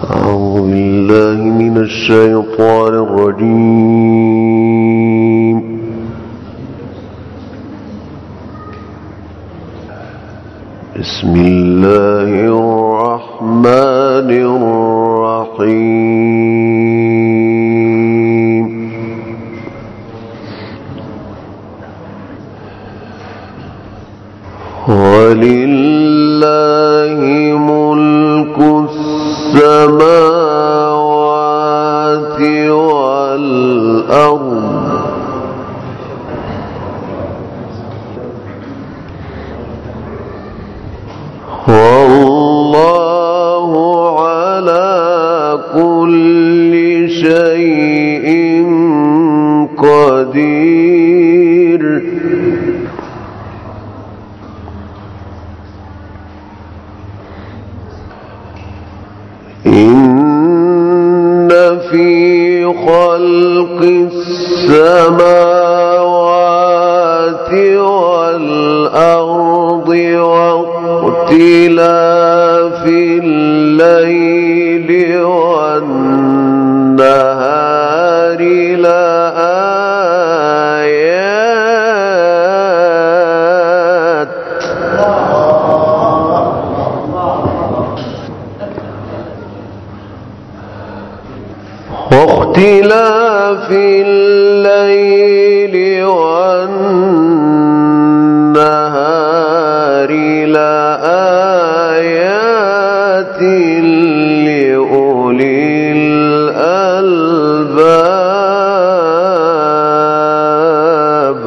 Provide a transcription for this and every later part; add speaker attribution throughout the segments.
Speaker 1: أعوذ بالله من الشيطان الرجيم. بسم الله الرحمن الرحيم. ولله ملك السماوات والأرض والله على كل شيء قدير. إن في خلق السماوات والأرض واختلاف الليل والنهار لآيات واختلاف الليل والنهار لآيات لأولي الألباب.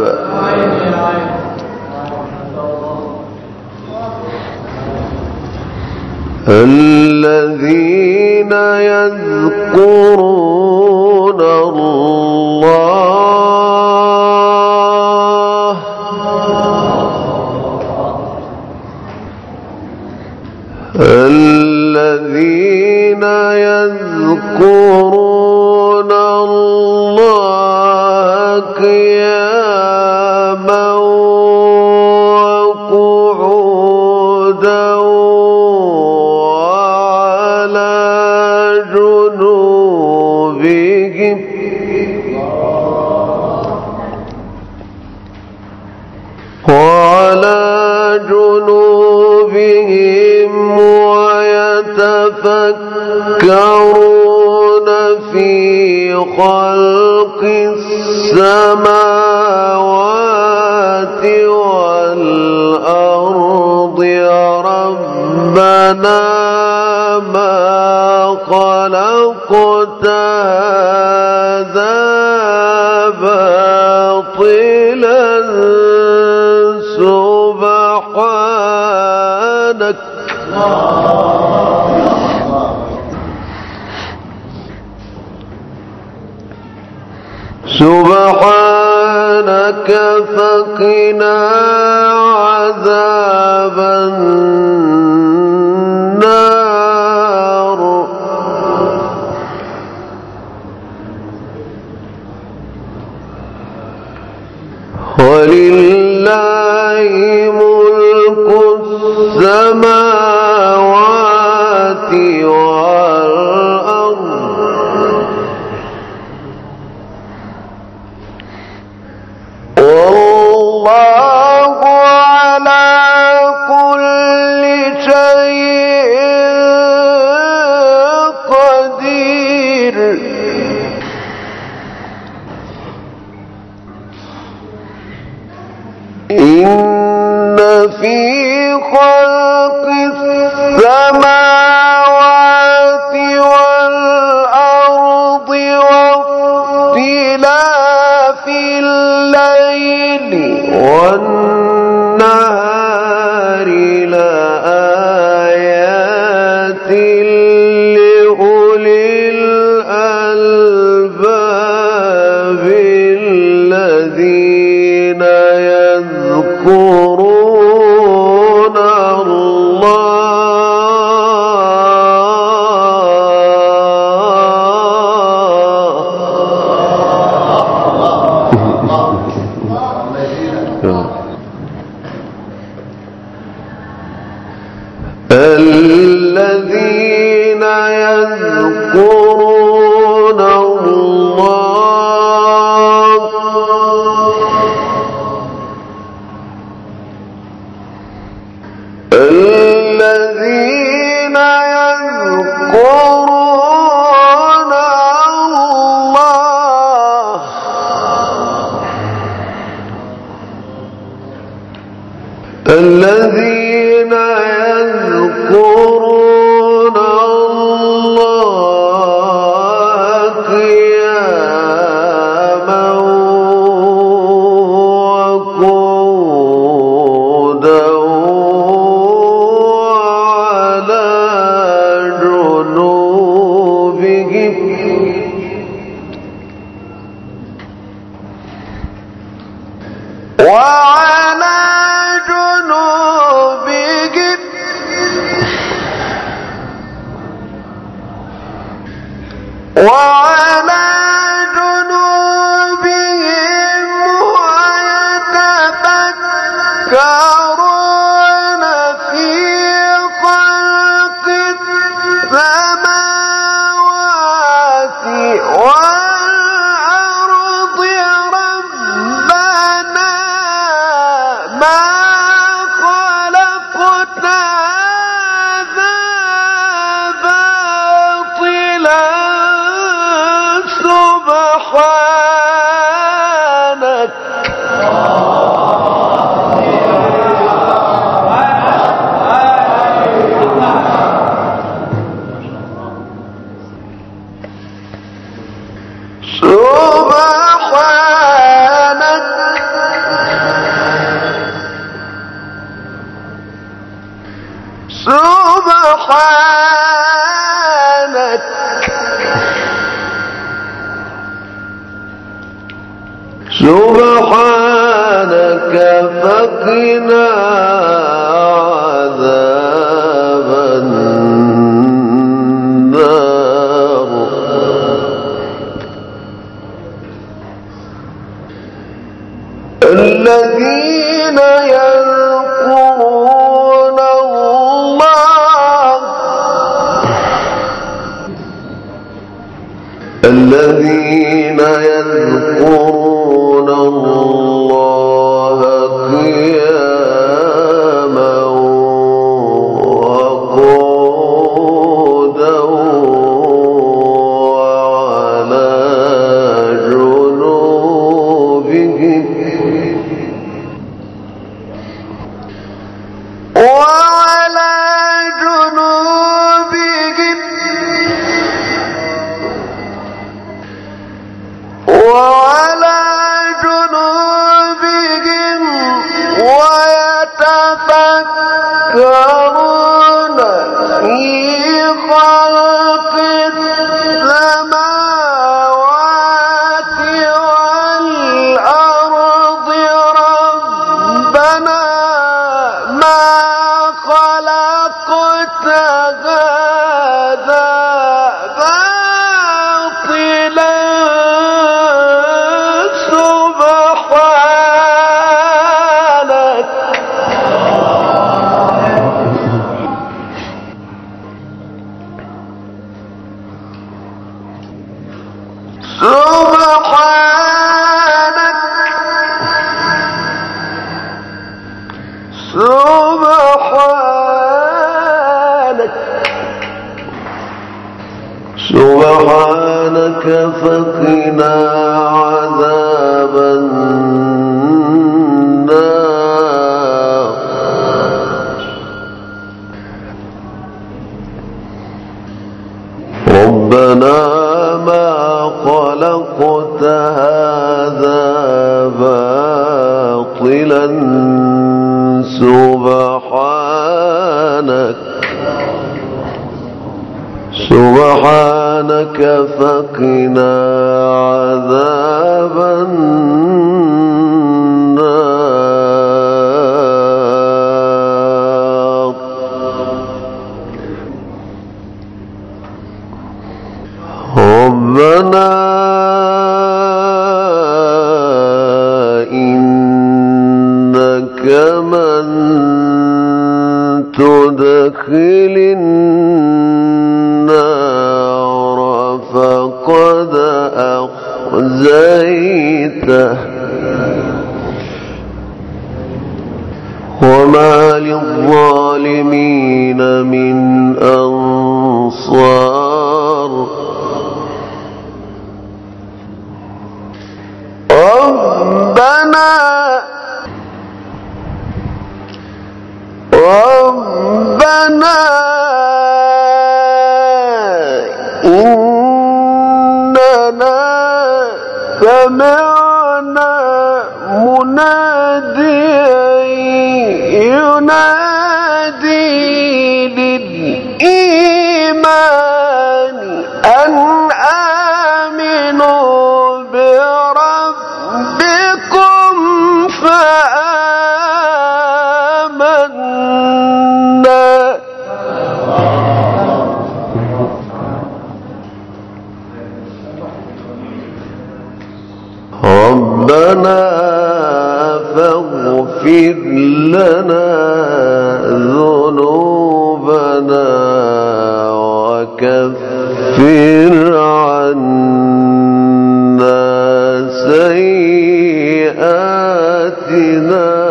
Speaker 1: الذين يذكرون الله قياما وقعودا وعلى جنوبهم ويتفكرون في خلق السماوات والأرض ربنا ما خلقت هذا باطلا سبحانك فقنا عذاب النار. ولله ملك السماوات والأرض والله على كل يذكرون الله الذين يذكرون الله الذين يذكرون الله قياما وقعودا وعلى جنوبهم وعلى جنوبهم ويتفكرون في خلق السماوات والأرض ربنا ما خلقت هذا باطلا سبحانك سبحانك فقنا عذاب النار الذين يذكرون الله الذين يذكرون الله قياما وقعودا وعلى جنوبهم ويتفكرون في خلق السماوات والأرض ربنا ما خلقت هذا باطلا سبحانك فقنا عذاب النار ربنا ما خلقت هذا باطلا سبحانك فقنا عذاب النار ربنا إنك من تدخل النار أخزيته وما للظالمين من أنصار ربنا إننا سمعنا مناديا ينادي للإيمان أن آمنوا بربكم فآمنا ربنا فاغفر لنا ذنوبنا وكفر عنا سيئاتنا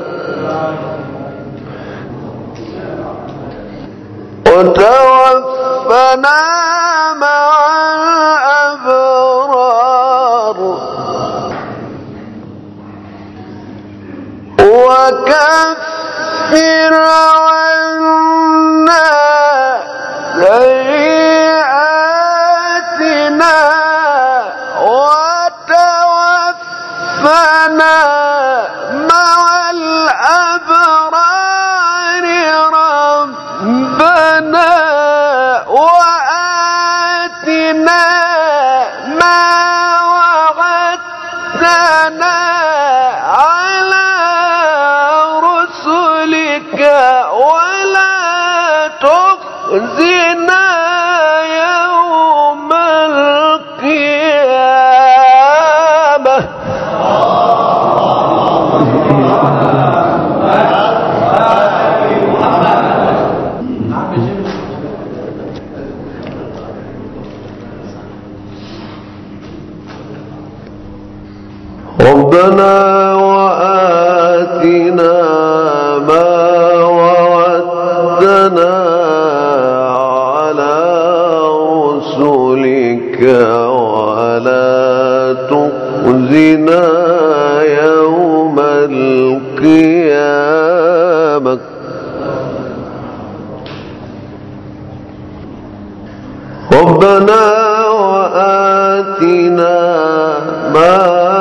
Speaker 1: وتوفنا مع الأبرار وكفر عنا سيئاتنا وتوفنا مع الأبرار ربنا وآتنا ما وعدتنا على رسلك ولا تخزنا يوم القيامة ربنا وآتنا ما وعدتنا على رسلك ولا تخزنا يوم القيامة ربنا وآتنا ما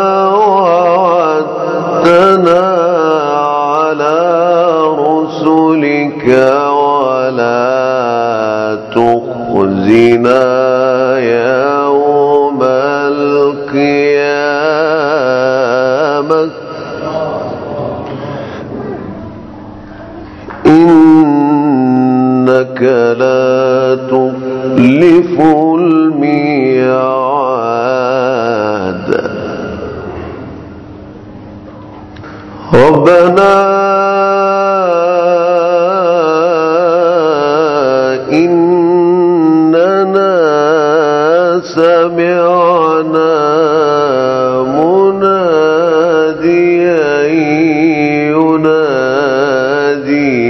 Speaker 1: وعدتنا على رسلك ولا تخزنا يوم القيامة إنك لا تخلف الميعاد ربنا إننا سمعنا مناديا ينادي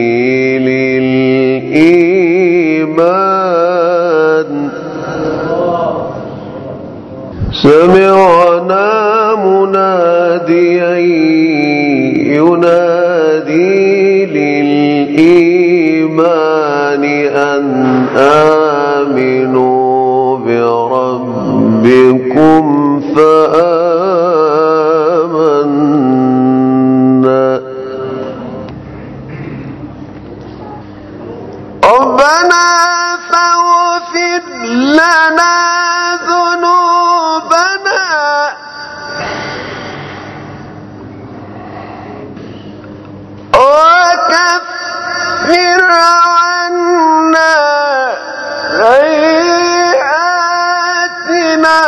Speaker 1: للإيمان سمعنا مناديا ينادي للإيمان أن آمنوا بربكم فآمنا ربنا فاغفر لنا ذنوبنا وكفر عنا سيئاتنا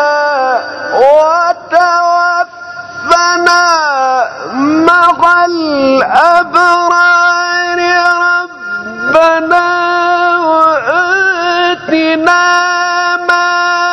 Speaker 1: وتوفنا مع الأبرار ربنا وآتنا ما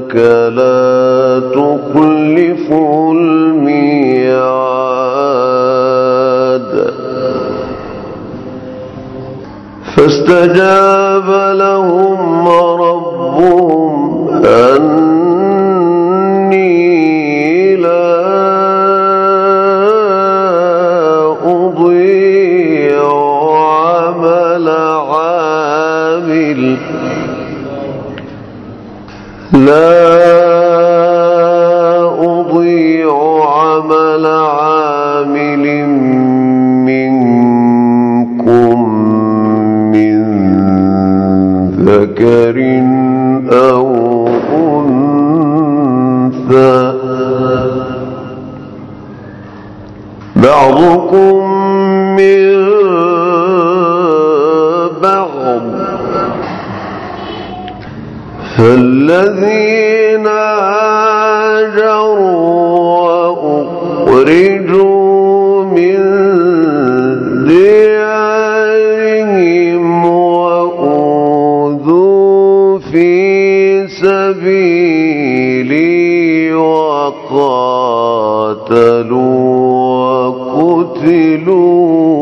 Speaker 1: إنك لا تخلف الميعاد فاستجاب لهم ربهم أني لا أضيع عمل عامل منكم من ذكر أو أنثى بعضكم من بعض فالذين هاجروا وأخرجوا من ديارهم وأوذوا في سبيلي وقاتلوا وقتلوا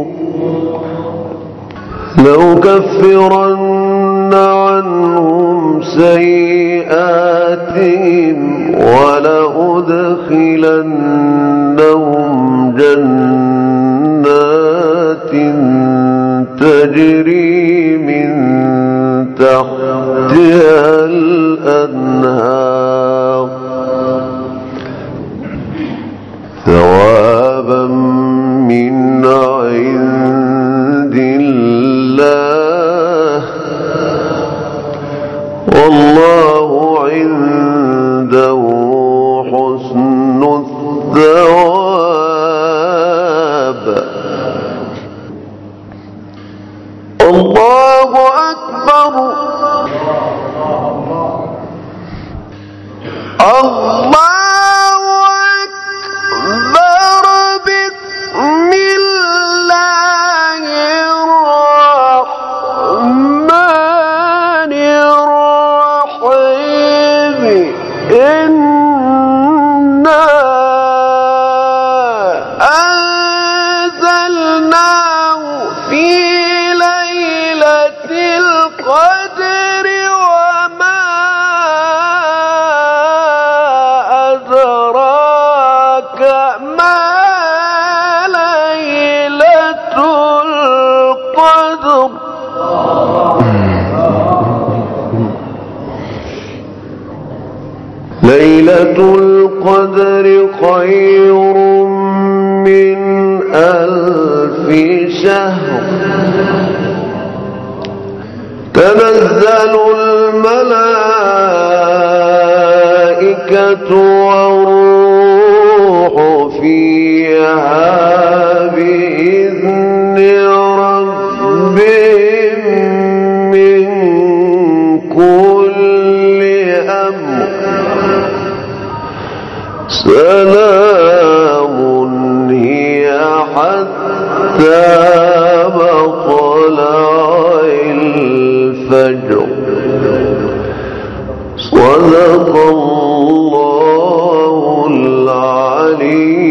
Speaker 1: لأكفرن عنهم سيئاتهم ولأدخلنهم جنات تجري من تحتها الأنهار ثوابا من عند الله والله عنده حسن الثواب. الله أكبر. الله ليلة القدر خير من 1000 شهر تنزل الملائكة والروح فيها بإذن ربهم من كل أمر سلام هي حتى مطلع الفجر. صدق الله العلي